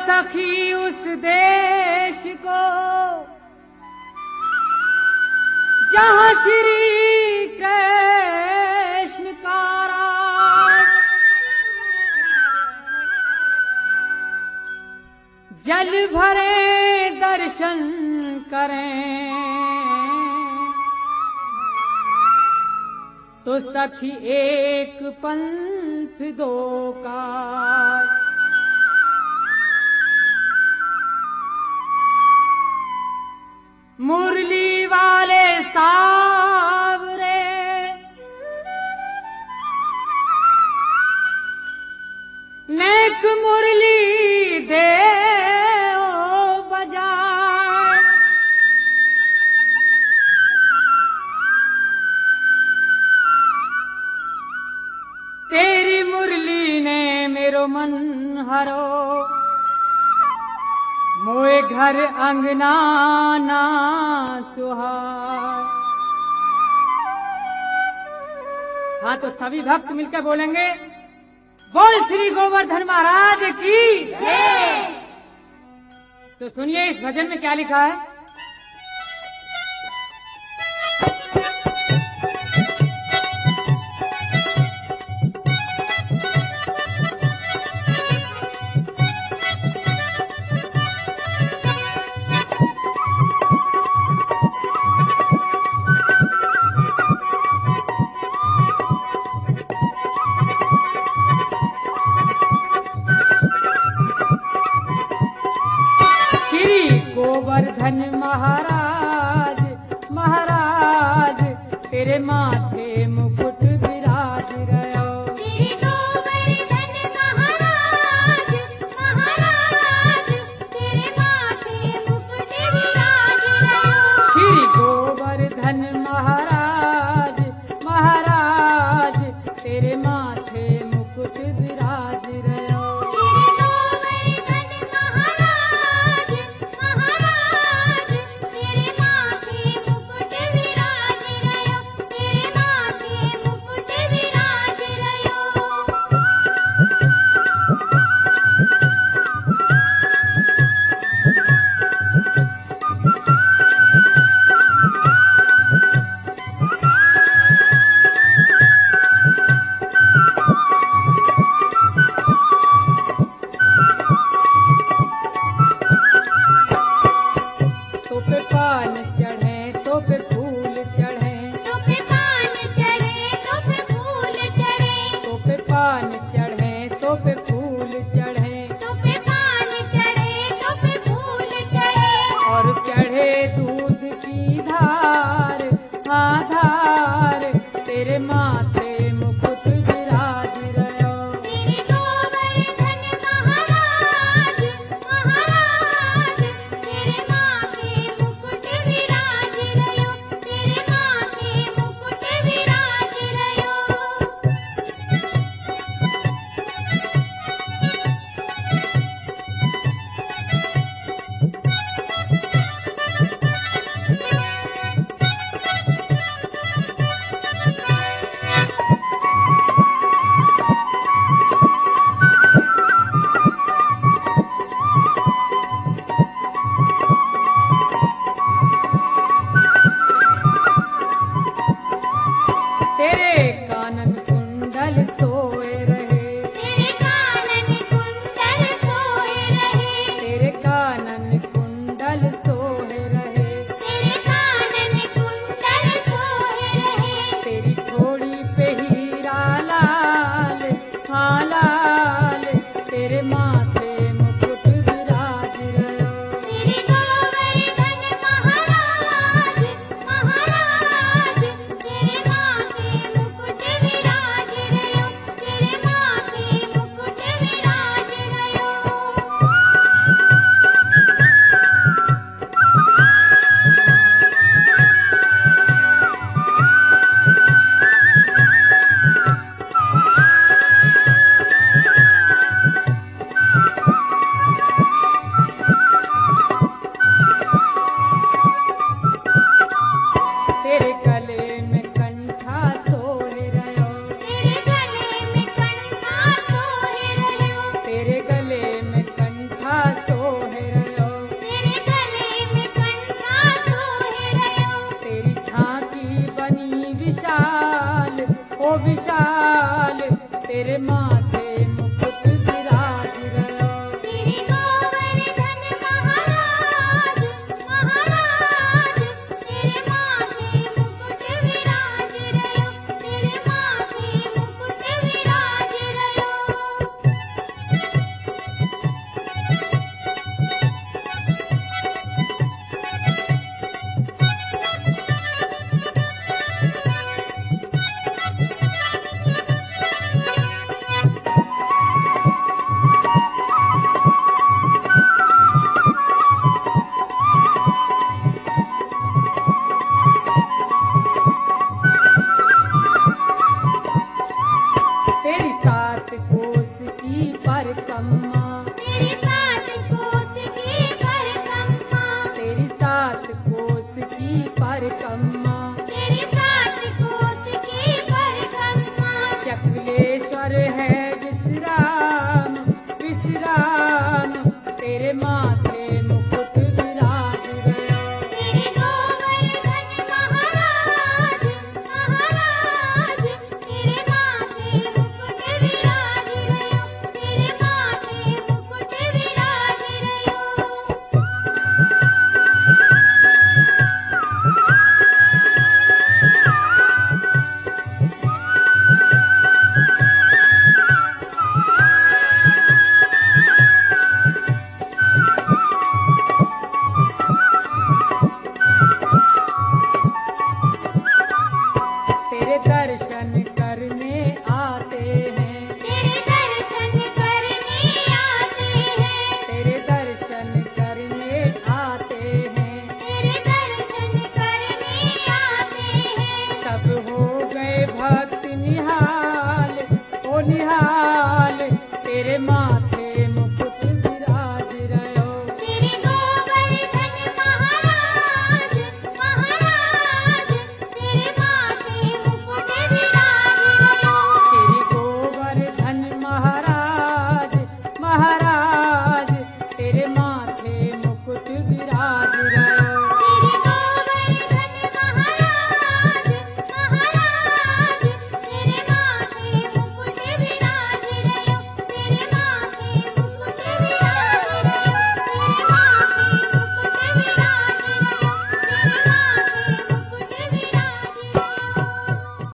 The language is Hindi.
सखी उस देश को जहाँ श्री कृष्ण का राज, जल भरे दर्शन करें तो सखी एक पंथ दो काज। मुरली वाले सावरे नेक मुरली दे ओ बजाए, तेरी मुरली ने मेरो मन हरो, मोए घर अंगना ना सुहाए। हाँ, तो सभी भक्त मिलकर बोलेंगे, बोल श्री गोवर्धन महाराज की जय। तो सुनिए इस भजन में क्या लिखा है। गोवर्धन महाराज महाराज तेरे माथे मुकुट विराज रहो। श्री गोवर्धन महाराज महाराज तेरे माथे मुकुट विराज रहो। श्री गोवर्धन महाराज महाराज तेरे माथे मुकुट विराज रहो। तेरे माथे मुकुट विराज रहो। तेरे माथे